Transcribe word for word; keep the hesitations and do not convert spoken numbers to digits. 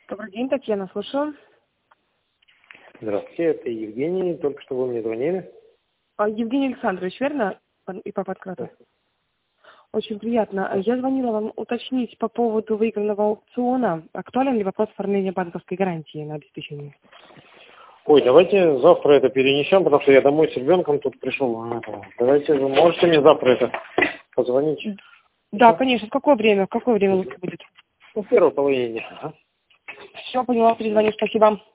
Добрый день, Татьяна, слушаю. Здравствуйте, это Евгений, только что вы мне звонили. А, Евгений Александрович, верно? И папа Открытый. Очень приятно. Я звонила вам уточнить по поводу выигранного аукциона. Актуален ли вопрос оформления банковской гарантии на обеспечение? Ой, давайте завтра это перенесем, потому что я домой с ребенком тут пришел. Давайте, вы можете мне завтра это позвонить? Да, конечно. В какое время? В какое время лучше будет? Ну, в первой половине дня. Ага. Все, поняла, перезвоню. Спасибо.